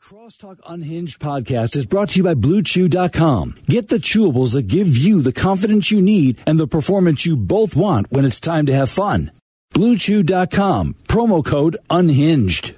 Crosstalk Unhinged podcast is brought to you by BlueChew.com. Get the chewables that give you the confidence you need and the performance you both want when it's time to have fun. BlueChew.com. Promo code Unhinged.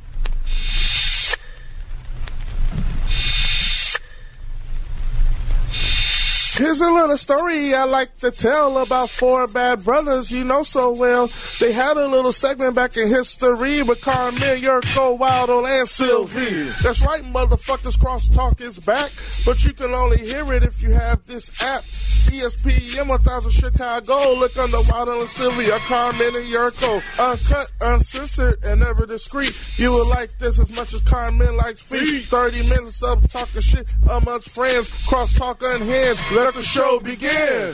Here's a little story I like to tell about four bad brothers you know so well. They had a little segment back in history with Carmen, Yurko, Waldo, and Sylvie. That's right, motherfuckers, Crosstalk is back, but you can only hear it if you have this app. ESPN 1000 Chicago. Look under Waldo and Sylvie, Carmen and Yurko. Uncut, uncensored, and never discreet. You will like this as much as Carmen likes feet. 30 minutes of talking shit amongst friends. Crosstalk Unhinged. Let the show begin.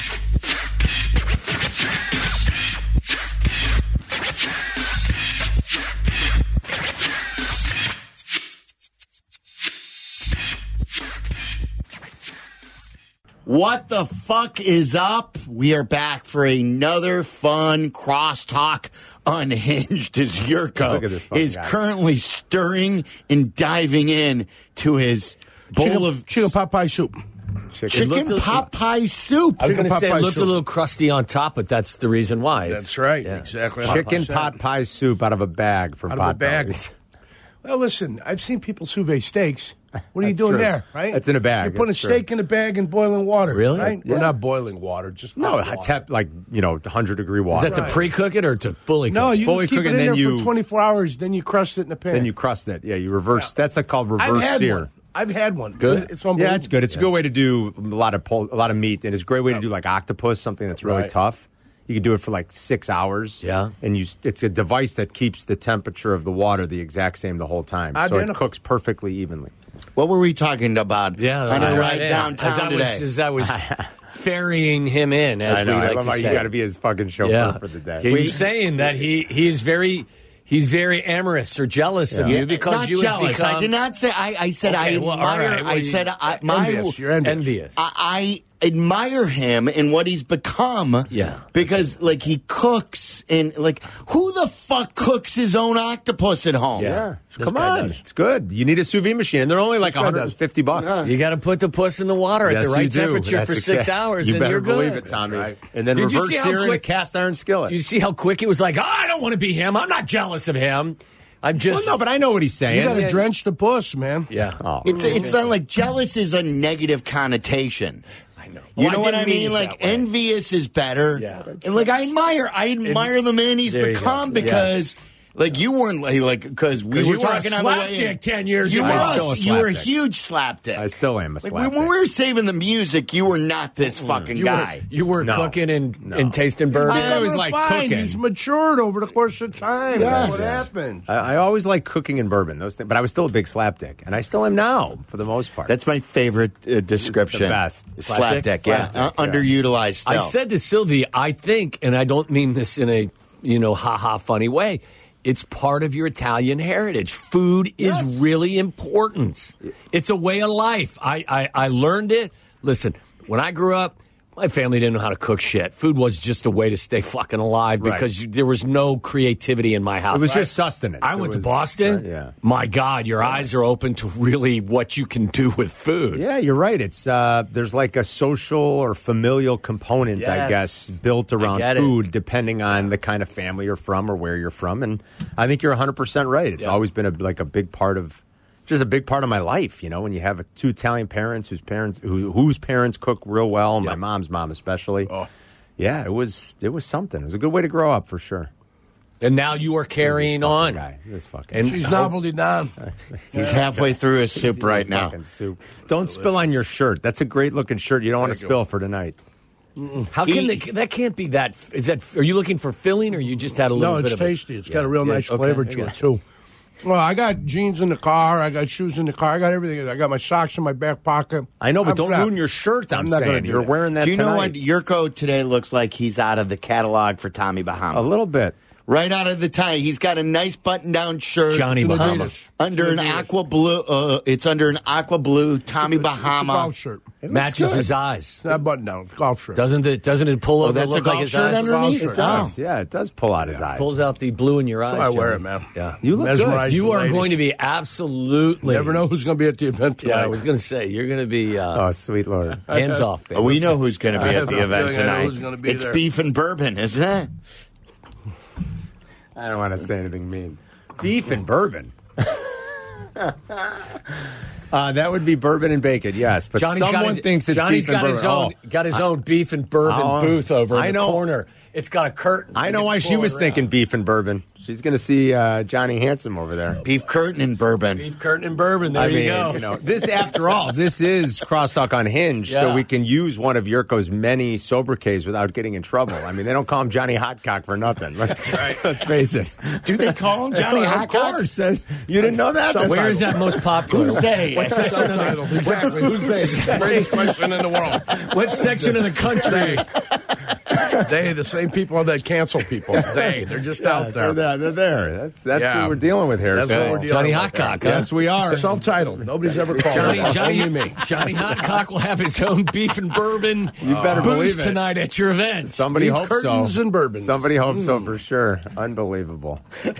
What the fuck is up? We are back for another fun Crosstalk Unhinged as Yurko is currently stirring and diving in to his bowl of chicken pot pie soup. Chicken pot pie soup. I was going to say it looked a little crusty on top, but that's the reason why. That's right. Yeah. Exactly. Chicken pot pie soup out of a bag from Pot Bellies. Well, listen, I've seen people sous vide steaks. What are you doing there, right? It's in a bag. You're putting a steak in a bag and boiling water. Really? Right? Yeah. Well, not boiling water, just no, water. 100-degree water. Is that to pre-cook it or to fully cook? No, you fully keep cook it in and then there for 24 hours, then you crust it in the pan. Then you crust it. Yeah, you reverse. Yeah. That's called reverse sear. I've had one. Good. It's unbelievable. Yeah, it's good. It's a good way to do a lot of meat, and it's a great way to do like octopus, something that's really tough. You can do it for like 6 hours. Yeah. And it's a device that keeps the temperature of the water the exact same the whole time. So it cooks perfectly evenly. What were we talking about? Yeah, on a ride downtown today. As I was ferrying him in, as we like to say. You got to be his fucking chauffeur for the day. He's saying that he's very amorous or jealous of you because not you jealous. Become... I did not say. I said I admire. I said envious. You're envious. I admire him and what he's become. Yeah. Because like he cooks and like who the fuck cooks his own octopus at home? Yeah. Come on. It's good. You need a sous vide machine. And they're only like $150. Yeah. You got to put the puss in the water at the right temperature for 6 hours, and you're good. You better believe it, Tommy. Right. And then Did reverse sear in a cast iron skillet. You see how quick it was like, I don't want to be him. I'm not jealous of him. I'm just... Well, no, but I know what he's saying. You got to drench the puss, man. Yeah. Oh. It's not like jealous is a negative connotation. You know what I mean? Like, envious is better. Yeah. And, like, I admire the man he's become because, like, you weren't, like, because we were talking on the way in. You were a slapdick 10 years ago. You were a huge slapdick. I still am a slapdick. When we were saving the music, you were not this fucking guy. You weren't cooking and tasting bourbon. I always like cooking. He's matured over the course of time. Yes. That's what happens. I always like cooking and bourbon, those things, but I was still a big slapdick, and I still am now, for the most part. That's my favorite description. The best. Slapdick, yeah. Underutilized still. I said to Sylvie, I think, and I don't mean this in a, ha-ha funny way, it's part of your Italian heritage. Food is really important. It's a way of life. I learned it. Listen, when I grew up, my family didn't know how to cook shit. Food was just a way to stay fucking alive because there was no creativity in my house. It was just sustenance. I went to Boston. Yeah. My God, your eyes are open to really what you can do with food. Yeah, you're right. It's there's like a social or familial component, I guess, built around food, depending on the kind of family you're from or where you're from. And I think you're 100% right. It's always been a big part of. Just a big part of my life, when you have two Italian parents whose parents cook real well, my mom's mom especially. Oh. Yeah, it was something. It was a good way to grow up for sure. And now you are carrying on. This fucking and she's nobbled it down. He's halfway through his soup right now. Soup. Don't spill on your shirt. That's a great looking shirt. You don't want to spill for tonight. How can that can't be that? Are you looking for filling, or you just had a little bit of No, it's tasty. It's got a real nice flavor to it too. Well, I got jeans in the car. I got shoes in the car. I got everything. I got my socks in my back pocket. I know, but don't ruin your shirt. I'm not saying you're wearing that. Do you know tonight. what Yurko today looks like? He's out of the catalog for Tommy Bahama. A little bit. Right out of the tie. He's got a nice button-down shirt. Johnny Bahama. Under an aqua blue. It's under an aqua blue Tommy Bahama. It's a golf shirt. Matches his eyes. It's not button-down. It's a golf shirt. Doesn't it pull over? That's look a golf like his shirt eyes? underneath? It does. Yeah, it does pull out his eyes. Pulls out the blue in your eyes. That's why I wear Johnny. it, man. Yeah. You look good. You are going to be absolutely. Never know who's going to be at the event tonight. Yeah, I was going to say, you're going to be. Oh, sweet Lord. Hands off, baby. We know who's going to be I at have the a event feeling I know tonight. who's gonna be It's there. beef and bourbon, isn't it? I don't want to say anything mean. Beef and bourbon. That would be bourbon and bacon, yes. But someone thinks it's Johnny's beef and bourbon. got his own beef and bourbon booth over in the corner. It's got a curtain. I know why she was thinking beef and bourbon. She's going to see Johnny Handsome over there. Beef curtain and bourbon. Beef curtain and bourbon. There you go. This, after all, this is Crosstalk Unhinged, so we can use one of Yurko's many sobriquets without getting in trouble. I mean, they don't call him Johnny Hotcock for nothing. Let's face it. Do they call him Johnny Hotcock? Of course. You didn't know that? So where is that most popular? Who's they? Subtitle. Exactly. Who's they? Greatest question in the world. What section of the country? They, the same people that cancel people. They're just out there. They're there. That's who we're dealing with here. That's what we're dealing Johnny with. Hotcock. Huh? Yes, we are. Self-titled. Nobody's ever called him. Only me. Johnny Hotcock will have his own beef and bourbon better believe booth it. tonight at your event. Somebody Beef hopes so. curtains and bourbon. Somebody hopes so for sure. Unbelievable.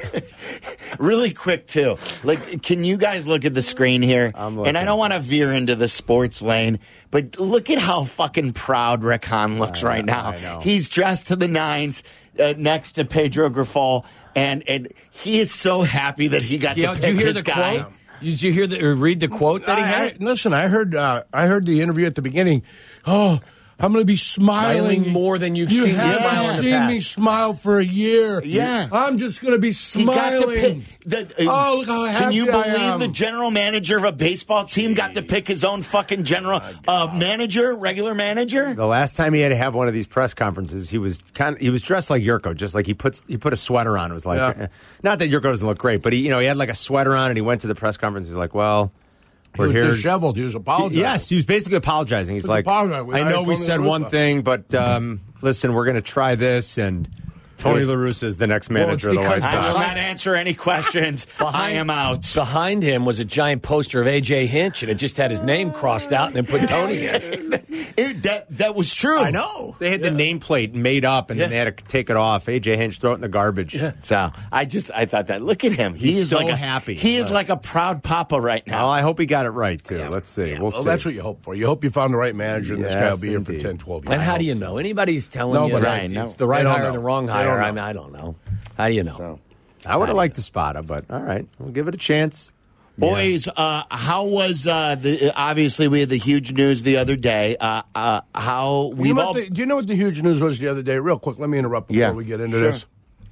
Really quick, too. Like, can you guys look at the screen here? I'm looking. And I don't want to veer into the sports lane, but look at how fucking proud Rick Hahn looks right now. I know. He's dressed to the nines next to Pedro Grifol, and he is so happy that he got to pick did you hear his the guy. quote? Did you hear read the quote that he had? Listen, I heard the interview at the beginning. Oh, I'm going to be smiling more than you've seen me smile in the haven't seen past. me smile for a year. Yeah. I'm just going to be He got to smiling. pick. Oh, look how happy Can you I believe am. the general manager of a baseball team got to pick his own fucking general regular manager? The last time he had to have one of these press conferences, he was dressed like Yurko, just like he put a sweater on. It was like not that Yurko doesn't look great, but he had like a sweater on, and he went to the press conference. He's like, well. He was disheveled. He was apologizing. Yes, he was basically apologizing. He's like, apologizing. I know we Tony said La one Russa. thing, but listen, we're going to try this. And Tony La Russa is the next manager of the White because I will Sox. not answer any questions. I am out. Behind him was a giant poster of A.J. Hinch, and it just had his name crossed out and then put Tony in. That was true. I know. They had the nameplate made up, and then they had to take it off. A.J. Hinch, throw it in the garbage. Yeah. So I thought that. Look at him. He He's is so like happy. He is like a proud papa right now. Well, I hope he got it right, too. Let's see. We'll see. Well, that's what you hope for. You hope you found the right manager, and this guy will be here for indeed. 10, 12 years. And how do you know? Anybody's telling No, you but that I know. it's the right They don't hire or know. the wrong They hire? don't know. I mean, I don't know. How do you know? I would have liked Espada, but all right. We'll give it a chance. Boys, how was obviously we had the huge news the other day. How Do we've you know all what do you know what the huge news was the other day? Real quick, let me interrupt before we get into this.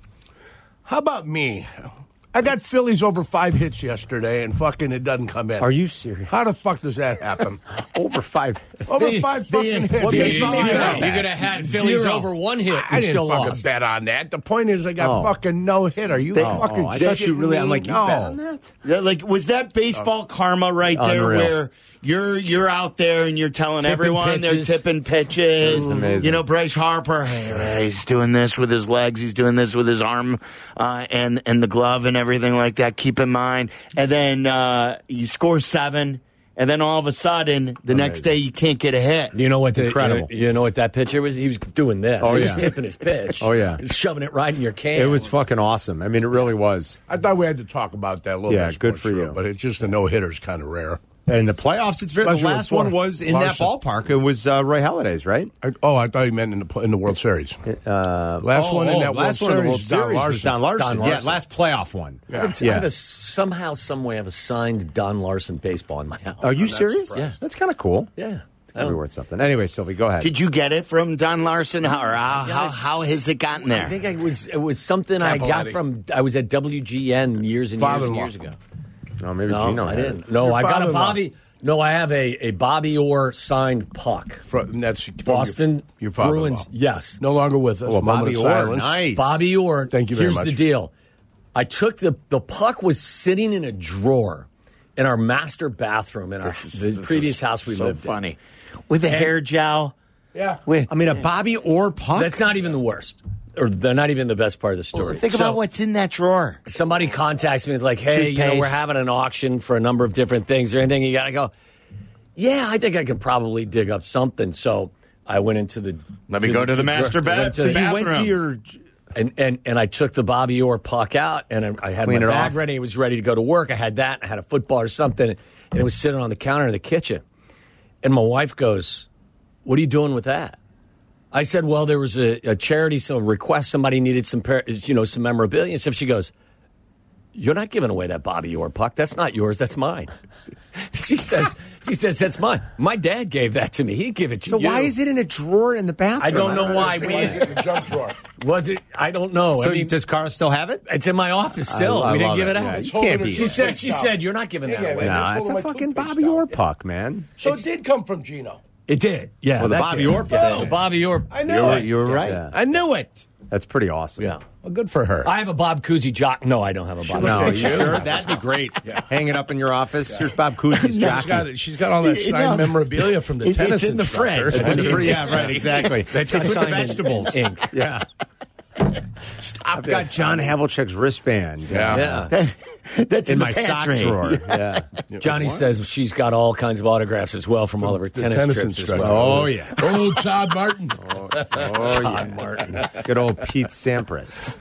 How about me? I got Phillies over 5 hits yesterday, and fucking it doesn't come in. Are you serious? How the fuck does that happen? Over 5. Over 5 fucking hits. What makes you That's all I think have. that? You could have had Phillies Zero. over 1 hit I and didn't still fucking lost. bet on that. The point is, I got fucking no hit. Are you fucking? I thought you really. shitting I'm like, me? you no. bet on that? Yeah, like was that baseball karma right there Unreal. where you're out there and you're telling Tipping everyone pitches. they're tipping pitches. amazing. You know, Bryce Harper, hey, he's doing this with his legs, he's doing this with his arm and the glove and everything like that. Keep in mind. And then you score 7. And then all of a sudden, the next day you can't get a hit. You know what? Incredible. You know what that pitcher was? He was doing this. Oh, he was yeah. tipping his pitch. Oh, yeah. He's shoving it right in your can. It was fucking awesome. I mean, it really was. I thought we had to talk about that a little Yeah, bit. good Sports for Show, you. But it's just a no-hitter is kind of rare. And the playoffs, it's very. The Especially with last one was in Larson. that ballpark. It was Roy Halladay's, right? I thought you meant in the World Series. Last one in that last World one in the Series World was Don Series was Larson. Don Larson. Don Yeah, Larson. last playoff one. Yeah. I have somehow, some way, I have a signed Don Larson baseball in my house. Are you serious? Yeah. That's kind of cool. Yeah. It's gonna be worth something. Anyway, Sylvie, go ahead. Did you get it from Don Larson, or how has it gotten I there? think it was something I got Capoletti. from. I was at WGN years and Father-in-law. years ago. Oh, maybe No, Gino I had it. didn't. No, Your I got a father-in-law. Bobby. No, I have a Bobby Orr signed puck. And that's from Boston your father-in-law. Bruins. Yes, No longer with us. Oh, Moment Bobby of Orr. silence. Nice. Bobby Orr. Thank you very Here's much. the deal. I took the puck was sitting in a drawer in our master bathroom in the previous house we so lived in. funny with the hair gel. Yeah. With, I mean, a Bobby Orr puck. That's not even the worst. or they're not even the best part of the story. Well, think about what's in that drawer. Somebody contacts me, like, hey, we're having an auction for a number of different things. Is there anything you got to go? Yeah, I think I can probably dig up something. So I went into the. Let me go to the master bathroom. You went to your. And I took the Bobby Orr puck out, and I had my bag ready. It was ready to go to work. I had that. I had a football or something, and it was sitting on the counter in the kitchen. And my wife goes, "What are you doing with that?" I said, "Well, there was a charity request. Somebody needed some memorabilia." And so she goes, "You're not giving away that Bobby Orr puck. That's not yours. That's mine." She says, "That's mine. My dad gave that to me. He'd give it to you." So why is it in a drawer in the bathroom? I don't know why. Why is it in the junk drawer? Was it? I don't know. So does Cara still have it? It's in my office still. We didn't give it out. Yeah, you can't be. She said, "You're not giving that away." No, it's a fucking Bobby Orr puck, man. So it did come from Gino. It did. Yeah. Well, the Bobby Orr puck. The Bobby Orr. I knew it. You were right. Yeah. I knew it. That's pretty awesome. Yeah. Well, good for her. I have a Bob Cousy jock. No, I don't have a Bob. No, Cousy. you sure? That'd be great. Hang it up in your office. Here's Bob Cousy's jockey. She's got all that signed memorabilia from the tennis. It's in the fridge. Yeah, right, exactly. That's with the signed vegetables. in ink. Yeah. I've got John Havlicek's wristband. Yeah. That's in the my sock pantry. drawer. Yeah. Johnny says she's got all kinds of autographs as well from all of her tennis trips as well. Oh, yeah. Oh, Todd Martin. Todd Martin. Good old Pete Sampras.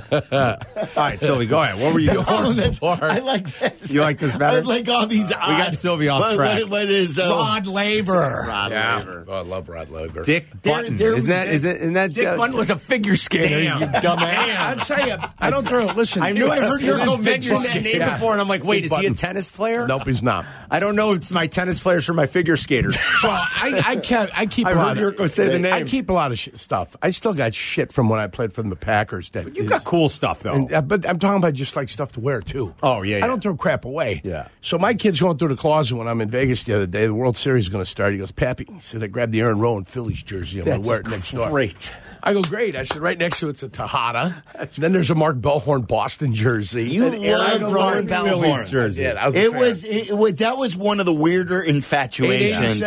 All right, Sylvie, go ahead. What were you doing? I like this. You like this better? I like all these odd. We got Sylvie off track. What is Rod Laver. Laver. Oh, I love Rod Laver. Dick Button. Isn't that Dick Button was a figure skater, you dumbass. I'll tell you, I don't throw. Listen, I knew I heard Yurko mention that name Yeah. before, and I'm like, wait, is he a tennis player? Nope, he's not. I don't know. It's my tennis players for my figure skaters. So I keep. I a lot heard Yurko say the name. I keep a lot of stuff. I still got shit from when I played for the Packers. That You've got cool stuff, though. but I'm talking about just like stuff to wear too. Oh, yeah, I don't throw crap away. Yeah. So my kid's going through the closet when I'm in Vegas the other day. The World Series is going to start. He goes, "Pappy," he said, "I grabbed the Aaron Rowan Phillies jersey. I'm going to wear it next door." Great. I go, "Great." I said, "Right next to it's a Tejada. Then there's a Mark Bellhorn Boston jersey." You loved Mark Phillies Bellhorn. jersey. Yeah, That was one of the weirder infatuations.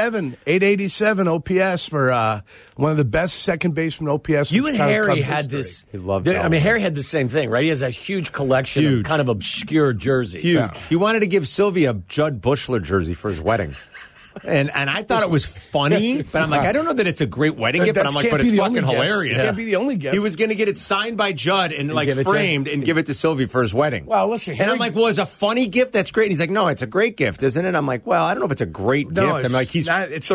887 OPS for one of the best second baseman OPS. You and Harry history. had this. He loved I mean, Bellhorn. Harry had the same thing, right? He has a huge collection of kind of obscure jerseys. Huge. He wanted to give Sylvie a Judd Bushler jersey for his wedding. And I thought it was funny, but I'm like, I don't know that it's a great wedding gift, but I'm like, but it's fucking hilarious. It can't be the only gift. He was going to get it signed by Judd and framed and give it to Sylvie for his wedding. Well, listen, and I'm like, well, it's a funny gift. That's great. And he's like, no, it's a great gift, isn't it? I'm like, well, I don't know if it's a great gift. I'm like, he's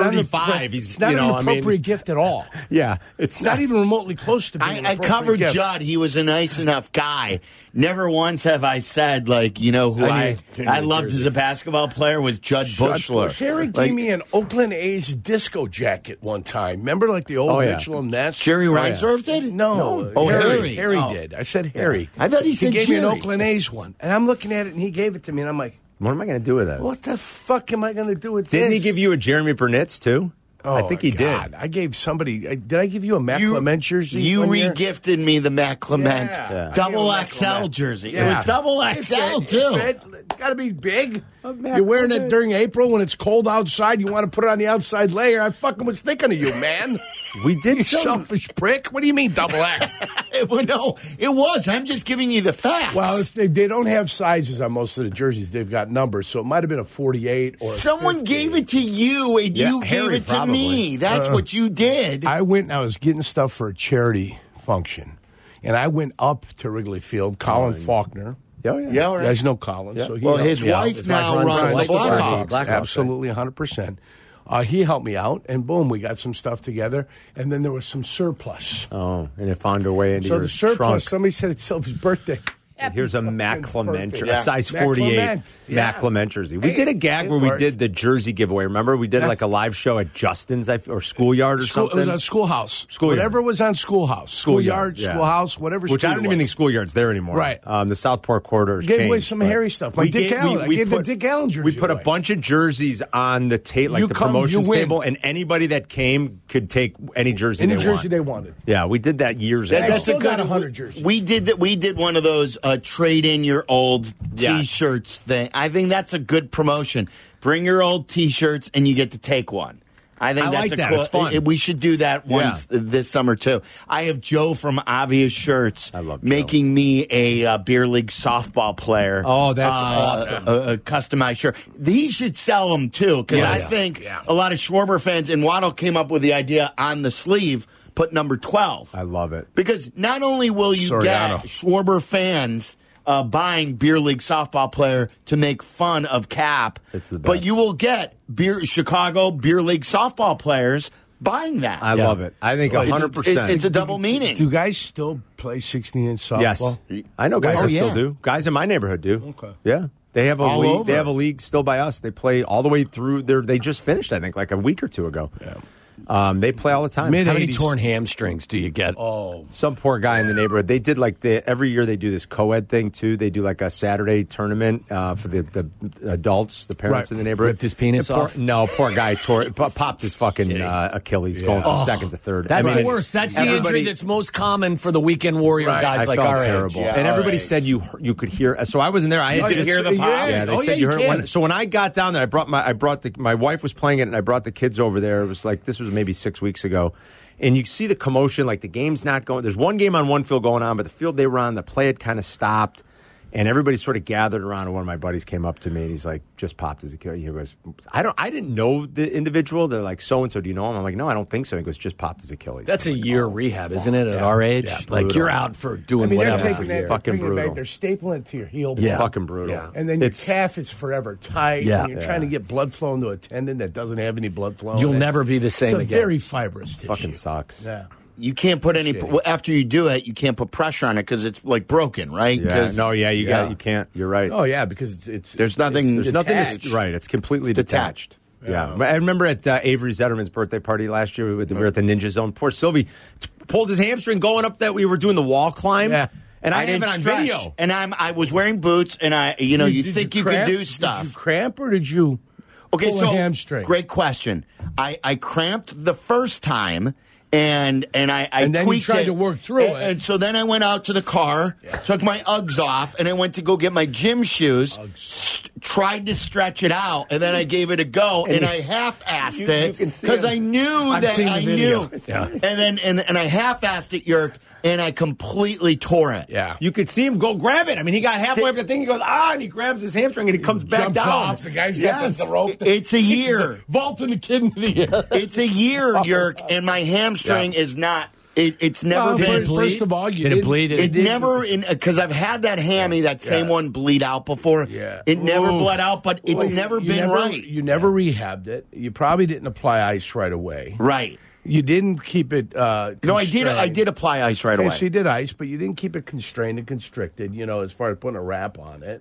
35. It's not an appropriate gift at all. Yeah, it's not even remotely close to being. I covered Judd. He was a nice enough guy. Never once have I said, like, who I loved as a basketball player was Judd Bushler. Harry gave me an Oakland A's disco jacket one time. Remember, like the old Mitchell and Ness? Jerry Reinsdorf did? No. Oh, Harry. Harry did. I said Harry. I thought he said gave Jerry. me an Oakland A's one. And I'm looking at it, and he gave it to me, and I'm like, what am I going to do with that? what the fuck am I going to do with this? Didn't he give you a Jeremy Burnitz, too? Oh, I think he God. did. I gave somebody. Did I give you a Matt Clement jersey? You one year? re-gifted me the Matt Clement double XL jersey. It was double XL, too. Got to be big. You're wearing it during April when it's cold outside. You want to put it on the outside layer. I fucking was thinking of you, man. We did You selfish prick. What do you mean double X? No, it was. I'm just giving you the facts. Well, they don't have sizes on most of the jerseys. They've got numbers, so it might have been a 48 or someone gave it to you, and you gave it to me. That's what you did. I went and I was getting stuff for a charity function, and I went up to Wrigley Field. Colin Faulkner. Oh, yeah. You guys know Colin. So his wife now runs the Blackhawks. Absolutely, 100%. He helped me out, and boom, we got some stuff together. And then there was some surplus. Oh, and it found a way into so your the surplus, trunk. somebody said it's Sylvie's birthday. Here's a Matt Clement jersey, Yeah. a size Matt 48 Clement. Matt Yeah. Clement jersey. We Hey, did a gag it where we worked. did the jersey giveaway. Remember, we did like a live show at Justin's or Schoolyard or something. It was on Schoolhouse. Schoolyard. Whatever was on Schoolhouse. Schoolyard, yeah. Schoolhouse, whatever. Which I don't even think Schoolyard's there anymore. Right. The Southport corridor Gave away changed, some but Harry stuff. we Dick gave- Allen. I gave the put- Dick Allen jersey We put away. a bunch of jerseys on the the promotions win. table, and anybody that came could take any jersey Any they jersey want. they wanted. Yeah, we did that years ago. That's still got 100 jerseys. We did that. We did one of those trade in your old Yeah. T-shirts thing. I think that's a good promotion. Bring your old T-shirts, and you get to take one. I think that's like that. cool. It's fun. We should do that once this summer too. I have Joe from Obvious Shirts making me a beer league softball player. Oh, that's awesome! A customized shirt. He should sell them too because I think a lot of Schwarber fans and Waddle came up with the idea on the sleeve. Put number 12. I love it because not only will you get Schwarber fans buying beer league softball player to make fun of Cap, but you will get Chicago beer league softball players buying that. I love it. I think 100%. It's a double meaning. Do guys still play 16-inch softball? Yes, I know guys that still do. Guys in my neighborhood do. Okay. Yeah. They have a all league. Over. They have a league still by us. They play all the way through. They just finished, I think, like a week or two ago. Yeah. They play all the time. How many torn hamstrings do you get? Some poor guy in the neighborhood. They did every year they do this co-ed thing too. They do like a Saturday tournament for the adults, the parents in the neighborhood. Ripped his penis off? No, poor guy popped his fucking Achilles going from second to third. That's the worst. That's the injury that's most common for the weekend warrior guys like our terrible. age. Yeah, and everybody said you could hear. So I wasn't there. I had to hear the pop. Yeah, they said you heard it. So when I got down there, my wife was playing it, and I brought the kids over there. It was like this was maybe 6 weeks ago. And you see the commotion, like the game's not going. There's one game on one field going on, but the field they were on, the play had kind of stopped. And everybody sort of gathered around, and one of my buddies came up to me, and he's like, just popped his Achilles. He goes, I didn't know the individual. They're like, so-and-so, do you know him? I'm like, no, I don't think so. He goes, just popped his Achilles. That's a year rehab, isn't it, at our age? Yeah, like, you're out for doing whatever. They're taking that, fucking brutal. they're stapling it to your heel. Yeah. Fucking brutal. Yeah. And then your calf is forever tight. Yeah. And you're trying to get blood flow into a tendon that doesn't have any blood flow. You'll never be the same again. again. It's very fibrous tissue. Fucking sucks. Yeah. You can't put any after you do it. You can't put pressure on it because it's like broken, right? Yeah. You can't. You're right. Oh yeah, because it's there's nothing. It's nothing. Right. It's completely detached. Yeah. I remember at Avery Zetterman's birthday party last year, we were at the Ninja Zone. Poor Sylvie pulled his hamstring going up that we were doing the wall climb. Yeah. And I have it on video. And I was wearing boots, and you think you could do stuff. Did you cramp or did you pull a hamstring? Great question. I cramped the first time. And then you tried to work through it. And so then I went out to the car, took my Uggs off, and I went to go get my gym shoes, tried to stretch it out, and then I gave it a go, and I half-assed it because I knew that I knew. Yeah. And I half-assed it, Yerk, and I completely tore it. Yeah. You could see him go grab it. I mean, he got halfway up the thing, he goes, and he grabs his hamstring, and he comes back jumps down. Off. The guy's got the rope. It's a year. Vaulting the kid into the air. It's a year, Yerk, and my hamstring is not. It's never been. First of all, did it bleed? It never because I've had that hammy, that same one bleed out before. Yeah. It never bled out, but it's never been right. You never rehabbed it. You probably didn't apply ice right away. Right. You didn't keep it. No, I did. I did apply ice right away. So you did ice, but you didn't keep it constrained and constricted. As far as putting a wrap on it.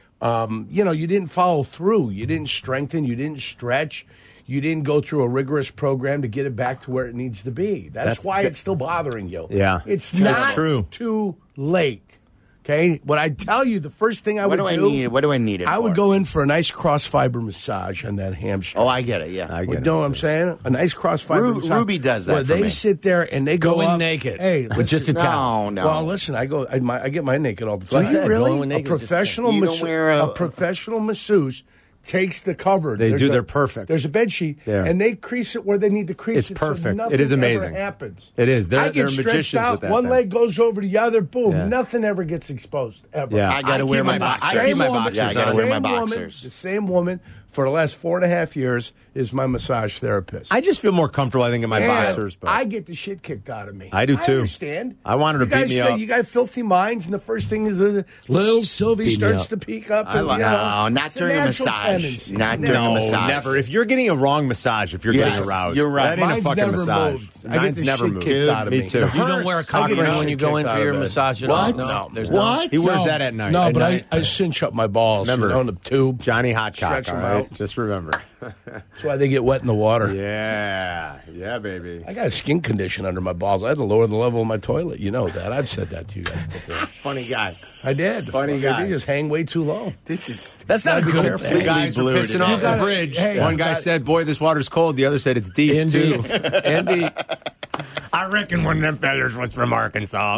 You didn't follow through. You didn't strengthen. You didn't stretch. You didn't go through a rigorous program to get it back to where it needs to be. That's why it's still bothering you. Yeah. It's not true. Too late. Okay? What I tell you, the first thing I would do... What do I need it I for? would go in for a nice cross-fiber massage on that hamstring. Oh, I get it, yeah. I get it. You know what I'm saying? A nice cross-fiber massage. Ruby does that where for they me. sit there and they go in up, naked. Hey, with just a towel. No. Well, listen, I get my naked all the time. What I said, Really? go in naked, A professional You don't wear a professional masseuse takes the cover. They're perfect. There's a bed sheet, and they crease it where they need to crease It's it. perfect. So it is amazing. Ever happens. It is. I They're get stretched magicians out. with that. One leg goes over the other. Boom. Yeah. Nothing ever gets exposed ever. Yeah. I got to wear my boxers. I keep my boxers. Yeah, I got to wear my Same woman, boxers. the same woman for the last 4.5 years is my massage therapist. I just feel more comfortable, I think, in my boxers. But I get the shit kicked out of me. I do, too. I understand. I want her to beat me up. You got filthy minds, and the first thing is little Sylvie starts to peek up. And, No, not it's during a natural massage. tendency. Not during a massage. Never. If you're getting a wrong massage, if you're getting aroused, you're right. That ain't Mine's a fucking never massage. moved. I get Mine's the never shit moved. kicked out of me. Me too. You don't wear a cock I get ring the when you shit go in kicked for out your of it. massage at What? all? No, there's What? He wears No. that at night. No, At but night. I cinch up my balls. Remember, on the tube. Johnny Hot Cock. Stretch 'em all right? out. Just remember. That's why they get wet in the water. Yeah, baby. I got a skin condition under my balls. I had to lower the level of my toilet. You know that. I've said that to you guys before. Funny guy. I did. Funny guy. They just hang way too low. That's not good. Two guys were pissing off the bridge. Hey, One guy said, "Boy, this water's cold." The other said, "It's deep too." Andy. I reckon one of them fellers was from Arkansas.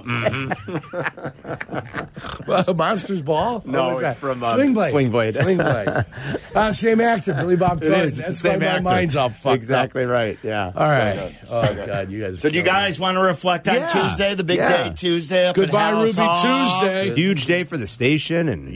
Mm-hmm. Monsters Ball? No, it's from Sling Blade. Sling Blade. Same actor, Billy Bob Thornton. That's why my mind's all fucked exactly up. right, yeah. All right. God, you guys. So do you guys want to reflect on Tuesday, the big day Tuesday up Goodbye, at House Ruby Hall? Tuesday. Huge day for the station. And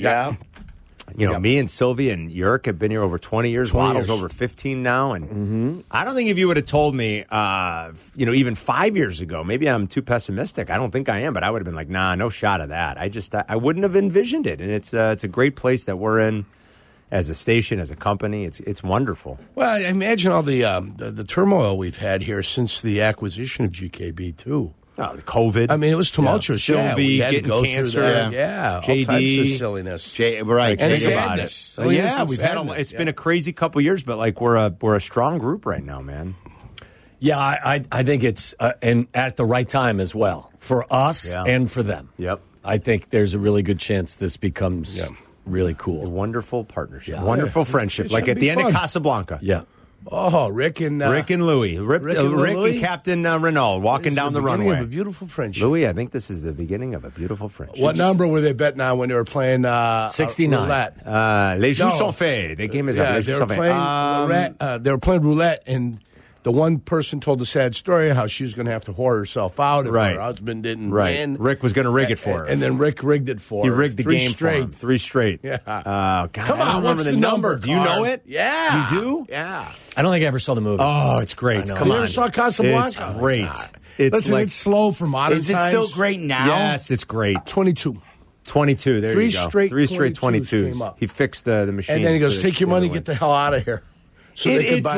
me and Sylvia and Yerk have been here over 20 years. Waddle's over 15 now. And I don't think if you would have told me, even 5 years ago, maybe I'm too pessimistic. I don't think I am, but I would have been like, nah, no shot of that. I wouldn't have envisioned it. And it's a great place that we're in as a station, as a company. It's wonderful. Well, I imagine all the turmoil we've had here since the acquisition of GKB, too. Oh, the COVID. I mean, it was tumultuous. Sylvie we had to getting go cancer. Through that. Yeah. JD. All types of silliness. Right. And sadness. We've had it's been a crazy couple years, but like we're a strong group right now, man. Yeah, I think it's and at the right time as well for us and for them. Yep. I think there's a really good chance this becomes really cool. A wonderful partnership, wonderful friendship, like at the end of Casablanca. Yeah. Oh, Rick and Louie. Rick Louie? and Captain Renault walking down the runway. Of a beautiful friendship. Louie, I think this is the beginning of a beautiful friendship. What number were they betting on when they were playing 69. Roulette? Les Jeux sont faits. The game is up. They were playing roulette. They were playing roulette, and the one person told the sad story how she was going to have to whore herself out if her husband didn't win. Rick was going to rig it for her. And then Rick rigged it for her. He rigged the game for him. 3 straight. Yeah. God, come on, what's the number? Do you know it? Yeah. You do? Yeah. I don't think I ever saw the movie. Oh, it's great. Come on. You ever saw Casablanca? It's great. It's slow for modern times. Is it still great now? Yes, it's great. 22. 22, there you go. 3 straight 22s. He fixed the machine. And then he goes, take your money, get the hell out of here. So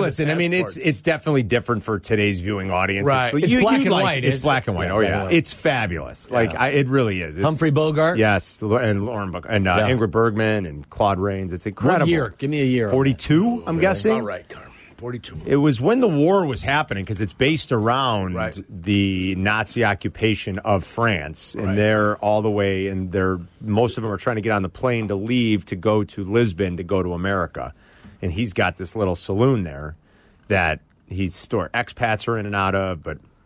it's definitely different for today's viewing audience. Right. It's black and white. It's black and white. Oh, yeah. It's fabulous. It really is. Humphrey Bogart? Yes. And Lauren Bacall. And Ingrid Bergman and Claude Rains. It's incredible. What year? Give me a year. 42, I'm guessing? All right, Carmen. 42. It was when the war was happening because it's based around the Nazi occupation of France. And they're all the way, and most of them are trying to get on the plane to leave to go to Lisbon to go to America. And he's got this little saloon there that he's stored expats are in and out of,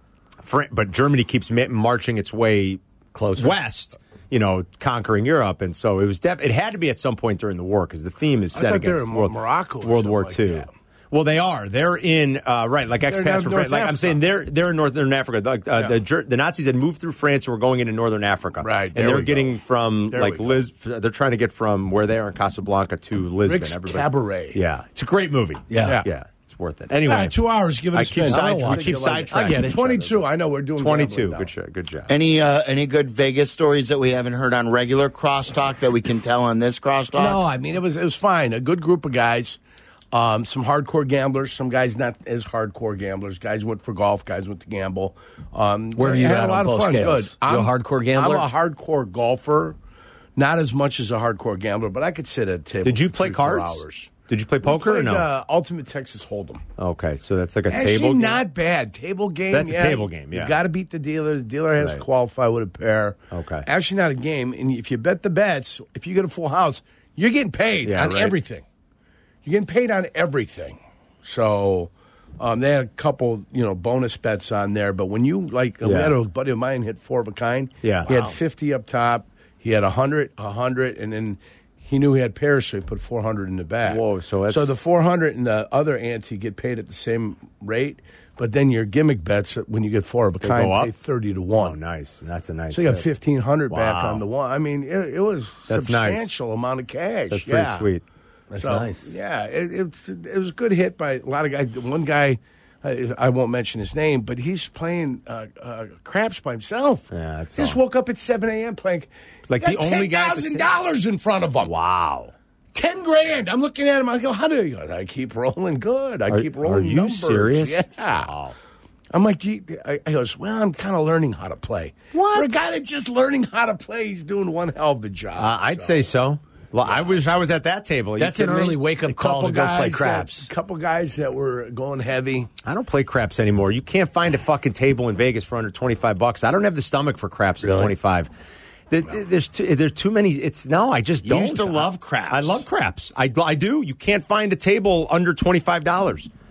but Germany keeps marching its way closer west, conquering Europe, and so it was. It had to be at some point during the war because the theme is set against Morocco, World War II. Like well, they are. They're in like expats from France. Like I'm saying, they're in northern Africa. The Nazis had moved through France and were going into northern Africa. Right, and they're getting from they're trying to get from where they are in Casablanca to Lisbon. Rick's Cabaret. Yeah, it's a great movie. Yeah. It's worth it. Anyway, 2 hours. Give it a spin. We keep sidetracking. I get it. 22. I know we're doing 22. Good job. Any good Vegas stories that we haven't heard on regular crosstalk that we can tell on this crosstalk? No, I mean it was fine. A good group of guys. Some hardcore gamblers, some guys not as hardcore gamblers. Guys went for golf, guys went to gamble. Where are you at a lot on both of fun. Scales? Good. You're a hardcore gambler? I'm a hardcore golfer. Not as much as a hardcore gambler, but I could sit at a table. Did you play cards? Hours. Did you play poker or no? Ultimate Texas Hold'em. Okay, so that's like a Actually, table game? not bad. Table game. That's a table game, yeah. You've got to beat the dealer. The dealer has to qualify with a pair. Okay. Actually, not a game. And if you bet the bets, if you get a full house, you're getting paid on everything. You're getting paid on everything. So they had a couple, bonus bets on there. But when you, we had a buddy of mine hit 4 of a kind. Yeah. He had 50 up top. He had 100, and then he knew he had pairs, so he put 400 in the back. Whoa, so the 400 and the other ante get paid at the same rate. But then your gimmick bets, when you get 4 of a kind, pay 30 to 1. Oh, nice. That's a nice. So you got 1,500 back on the one. I mean, it was substantial amount of cash. That's pretty sweet. That's nice. Yeah, it was a good hit by a lot of guys. One guy, I won't mention his name, but he's playing craps by himself. Yeah, that's just woke up at 7 a.m. playing. Like the only guy. $10,000 in front of him. Wow. $10,000. I'm looking at him. I go, how do you? I keep rolling good. I keep rolling. Are you numbers. serious? Yeah. Wow. I'm like, I goes, well, I'm kind of learning how to play. What? For a guy that's just learning how to play, he's doing one hell of a job. I'd say so. Well, I was at that table. That's an early wake-up call to go play craps. A couple guys that were going heavy. I don't play craps anymore. You can't find a fucking table in Vegas for under $25. I don't have the stomach for craps at 25. There's too many. I just don't. You used to love craps. I love craps. I do. You can't find a table under $25.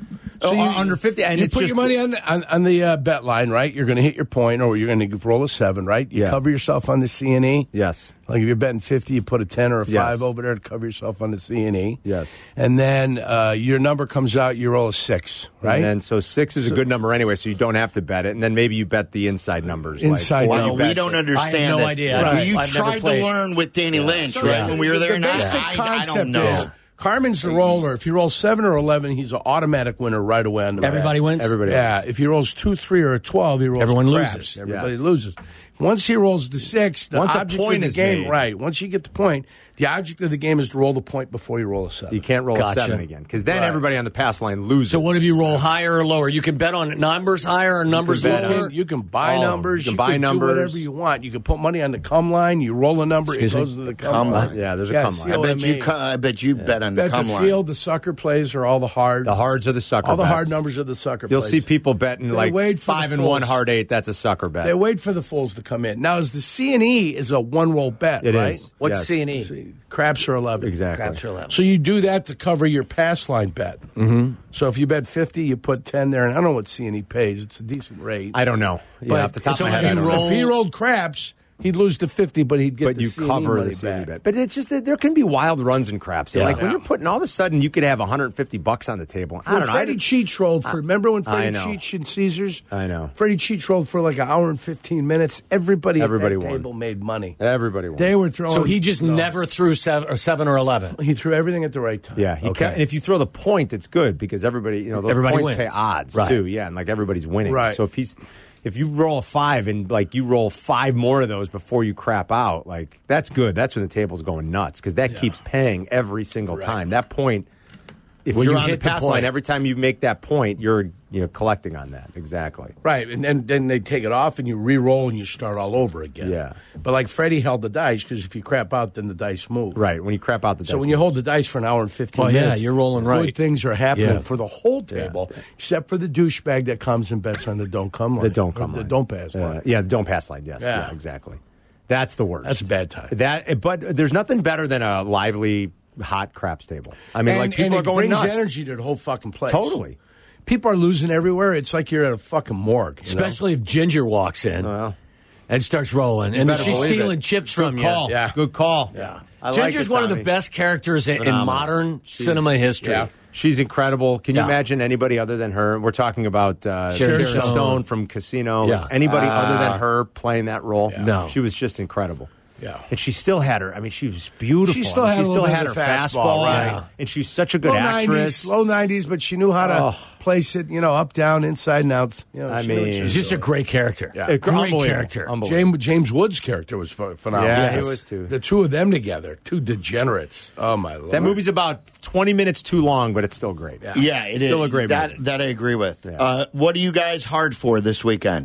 So under 50. And you it's put just, your money on the bet line, right? You're going to hit your point, or you're going to roll a 7, right? You cover yourself on the C&E. Yes. Like if you're betting 50, you put a 10 or a 5 over there to cover yourself on the C&E. Yes. And then your number comes out, you roll a 6, right? And then so 6 is a good number anyway, so you don't have to bet it. And then maybe you bet the inside numbers. Inside numbers. We don't understand. I have no idea. Right. You tried to learn with Danny Lynch, right? When we were there, the basic concept I don't know. is Carmen's the roller. If he rolls 7 or 11, he's an automatic winner right away on the Everybody wins? Everybody wins. If he rolls 2, 3, or a 12, he rolls Everyone craps. loses. Everybody loses. Once he rolls the 6, the Once a object point of the is game, made. right? Once you get the point, the object of the game is to roll the point before you roll a 7. You can't roll a 7 again, because then everybody on the pass line loses. So what if you roll higher or lower? You can bet on numbers higher or numbers lower? You can buy numbers. You can buy numbers. Do whatever you want. You can put money on the come line. You roll a number. It goes to the come line. Yeah, there's a come line. I bet you bet on the come line. Bet the field, the sucker plays, or all the hard. The hards are the sucker All the bets. hard numbers are the sucker You'll plays. see people betting like wait for 5 the and 1 fulls. hard 8. That's a sucker bet. They wait for the fulls to come in. Now, is the C&E is a one-roll bet, It right? is. What's Yes. C&E? Craps are 11. Exactly. Craps are 11. So you do that to cover your pass line bet. Mm-hmm. So if you bet 50, you put 10 there. And I don't know what C&E pays. It's a decent rate. I don't know. Yeah, off the top of my head, I don't know. If he rolled craps, he'd lose to 50, but he'd get But the you C&E cover money the C&E back. bet. But it's just that there can be wild runs in craps. Yeah. Like when you're putting all of a sudden, you could have $150 on the table. I don't know. Freddie Cheech rolled for. Remember when Freddie I know. Cheech and Caesars? I know. Freddie Cheech rolled for like an hour and 15 minutes. Everybody at that won. table made money. Everybody won. They were throwing. So he just never threw 7 or 11. He threw everything at the right time. Yeah, and if you throw the point, it's good because everybody, those Everybody points wins. pay odds Right. too. Yeah, and like everybody's winning. Right. So if you roll a 5 and like you roll 5 more of those before you crap out, like that's good. That's when the table's going nuts because that keeps paying every single time. That point, if When you're you on the hit the pass point. line, every time you make that point, you're collecting on that. Exactly. Right, and then they take it off and you re-roll and you start all over again. Yeah. But like Freddie held the dice because if you crap out, then the dice move. Right. When you crap out the So dice when you hold the dice for an hour and 15 Well, yeah, minutes, you're rolling right. Good things are happening Yeah. for the whole table, except for the douchebag that comes and bets on the don't come line. the don't come the line. don't pass line. Yeah, the don't pass line. Yes. Yeah. Yeah, exactly. That's the worst. That's a bad time. But there's nothing better than a lively, hot craps table. I mean, like people and are it going brings nuts. energy to the whole fucking place. Totally. People are losing everywhere. It's like you're at a fucking morgue. you know? Especially if Ginger walks in and starts rolling. And better she's believe stealing it. chips from you. Call. Yeah. Good call. Yeah. I like Ginger's it, one of the Tommy. best characters in Phenomenal. modern cinema history. Yeah. She's incredible. Can you Yeah. imagine anybody other than her? We're talking about Sharon Sharon Stone. Stone from Casino. Yeah. Anybody other than her playing that role? No. She was just incredible. Yeah. And she still had her. I mean, she was beautiful. She still had a little bit her of the fastball, right. And she's such a good low actress. 90s, low 90s, but she knew how to place it, up, down, inside, and out. I she knew what mean, she He's was just a doing. great character. Yeah. A great Unbelievable. character. Unbelievable. James Woods' character was phenomenal. Yeah, Yes. he was too. The two of them together, two degenerates. Oh my lord! That movie's about 20 minutes too long, but it's still great. Yeah, it is. Still a great movie. That I agree with. Yeah. What are you guys hard for this weekend?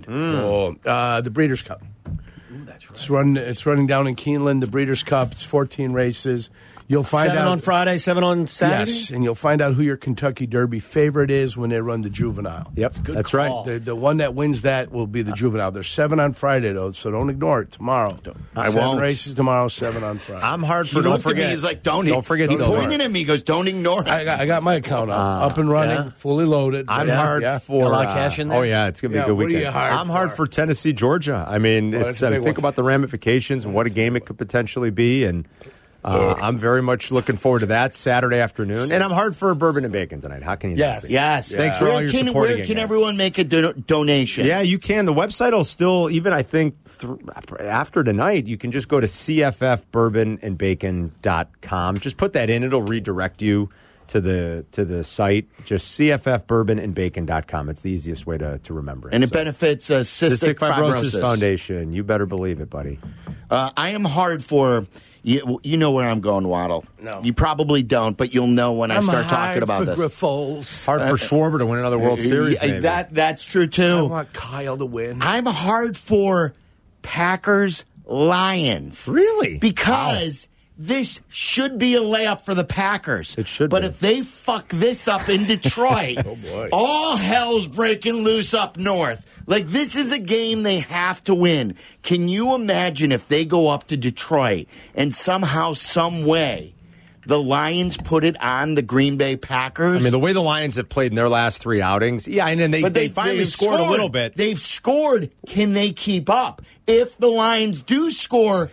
The Breeders' Cup. It's running down in Keeneland. The Breeders' Cup. It's 14 races. You'll find 7 out on Friday, 7 on Saturday? Yes, and you'll find out who your Kentucky Derby favorite is when they run the Juvenile. Yep, that's call. right. The one that wins that will be the Juvenile. There's 7 on Friday though, so don't ignore it. Tomorrow, I 7 won't. races tomorrow, 7 on Friday. I'm hard He for don't looked at me. forget. He's like, Don't forget He Silver. pointed at me. He goes, don't ignore it. I got my account up and running, yeah. fully loaded. I'm Yeah, hard yeah. for Got a lot of cash in there? Oh yeah, it's gonna be Yeah, a good what are weekend. you hard I'm hard for? for Tennessee, Georgia. I mean, Well, it's that's a big think one. about the ramifications and what a game it could potentially be, and I'm very much looking forward to that Saturday afternoon. And I'm hard for Bourbon and Bacon tonight. How can you? Yes. not be? Yes. Thanks for all your support Where again, can guys. everyone make a donation? Yeah, you can. The website will still, even I think after tonight, you can just go to cffbourbonandbacon.com. Just put that in. It'll redirect you to the site. Just cffbourbonandbacon.com. It's the easiest way to remember it. And it benefits Cystic Fibrosis Foundation. You better believe it, buddy. I am hard for... You know where I'm going, Waddle. No. You probably don't, but you'll know when I start talking about this. Grifols. Hard for Schwarber to win another World Series, maybe. That's true, I too. want Kyle to win. I'm hard for Packers Lions. Really? Because this should be a layup for the Packers. It should But be. if they fuck this up in Detroit, all hell's breaking loose up north. Like, this is a game they have to win. Can you imagine if they go up to Detroit and somehow, some way, the Lions put it on the Green Bay Packers. I mean, the way the Lions have played in their last 3 outings, and then they finally scored a little bit. They've scored. Can they keep up? If the Lions do score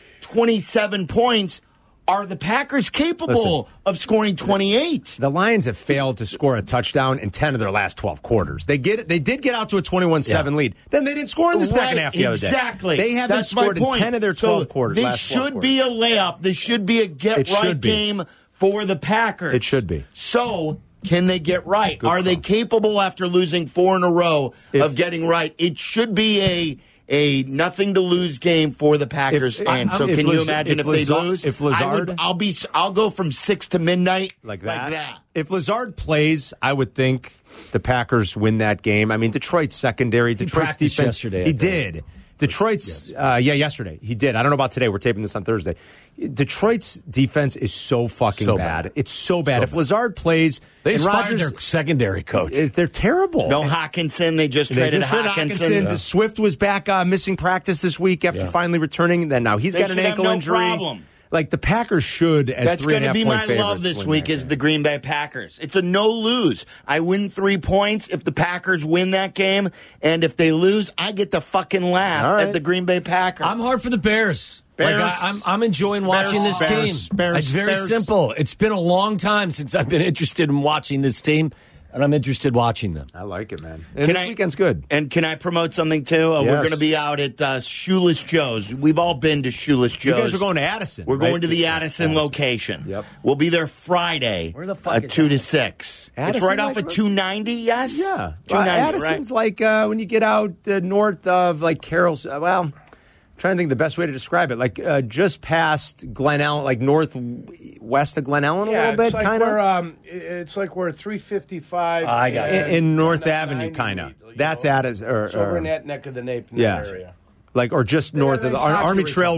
27 points, are the Packers capable of scoring 28? The Lions have failed to score a touchdown in 10 of their last 12 quarters. They did get out to a 21-7 lead. Then they didn't score in the second half the other day. Exactly. They haven't scored in 10 of their 12 quarters. This should be a layup. This should be a get-right game for the Packers. It should be. So, can they get right? Are they capable, after losing 4 in a row, of getting right? It should be a nothing-to-lose game for the Packers. Can you imagine if they lose? If Lazard, I'll go from 6 to midnight like that. If Lazard plays, I would think the Packers win that game. I mean, Detroit's secondary, Detroit's defense. Yesterday, he did. Detroit's, yesterday. He did. I don't know about today. We're taping this on Thursday. Detroit's defense is so fucking bad. It's so bad. If Lazard plays, they fired their secondary coach. They're terrible. No Hawkinson. They just traded Hawkinson. Yeah. Swift was back missing practice this week after finally returning. Then now he's got an ankle injury. Problem. Like the Packers should, as that's 3.5 point favorites. That's going to be my love this week is the Green Bay Packers. It's a no-lose. I win 3 points if the Packers win that game, and if they lose, I get to fucking laugh at the Green Bay Packers. I'm hard for the Bears. I'm enjoying watching this team. It's very simple. It's been a long time since I've been interested in watching this team, and I'm interested in watching them. I like it, man. And this weekend's good. And can I promote something, too? Yes. We're going to be out at Shoeless Joe's. We've all been to Shoeless Joe's. You guys are going to Addison. We're going to the Addison location. Yep. We'll be there Friday. Where the fuck 2 to 6. Addison, it's right off of 290, yes? Yeah. 290, Addison's like when you get out north of like Carroll's, I'm trying to think the best way to describe it. Like just past Glen Ellen, like northwest of Glen Ellen a little bit, kind of. It's like we're 355. I got it. In North Avenue, kind of. That's Addison. It's over in that neck of the nape area. Like, or just north of the Army Trail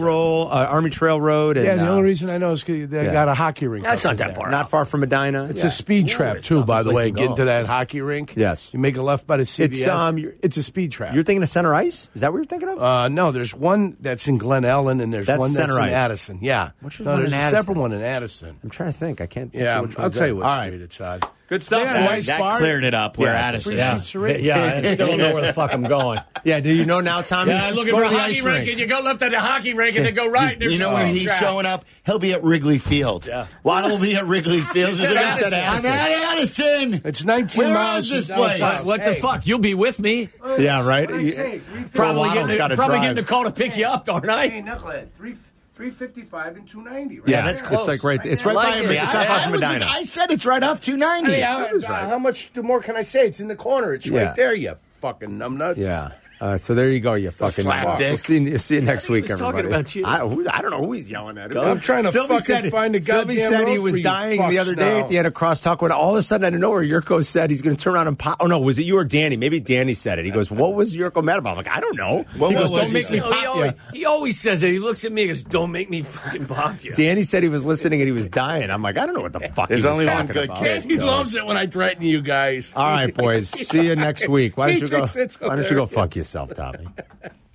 Road. And, the only reason I know is because they got a hockey rink. That's not that far. Not far from Medina. It's a speed trap, too, by the way. Get into that hockey rink. Yes. You make a left by the CVS. It's a speed trap. You're thinking of Center Ice? Is that what you're thinking of? No, there's one that's in Glen Ellen, and there's one that's in Addison. Yeah. There's a separate one in Addison. I'm trying to think. I can't think which I'll tell you what street it's on. Good stuff. That cleared it up. Where Addison. I still don't know where the fuck I'm going. Yeah, do you know now, Tommy? Yeah, looking for a hockey rink, and you go left at the hockey rink, and then go right. You know where he's showing up? He'll be at Wrigley Field. Yeah. Waddle will be at Wrigley Field. I'm at Addison. It's 19 miles this place. What the fuck? You'll be with me. Yeah, right? Probably getting the call to pick you up, aren't I? Hey, Knucklehead, 355 and 290. Right? Yeah, that's close. It's like right. It's right by him. It's not far from Medina. I said it's right off 290. Hey, how much more can I say? It's in the corner. It's right there. You fucking numbnuts. Yeah. So there you go, you fucking slapdick. We'll see you next week, everybody. Talking about you. I don't know who he's yelling at. I'm trying to find a goddamn Sylvie said he was dying the other day at the end of Crosstalk when all of a sudden out of nowhere Yurko said he's going to turn around and pop. Oh no, was it you or Danny? Maybe Danny said it. He goes, "What was Yurko mad about?" I'm like, I don't know. He goes, "Don't make me pop you." He always says it. He looks at me and goes, "Don't make me fucking pop you." Danny said he was listening and he was dying. I'm like, I don't know what the fuck. There's only one good kid. He loves it when I threaten you guys. All right, boys. See you next week. Why don't you go fuck yourself, Tommy?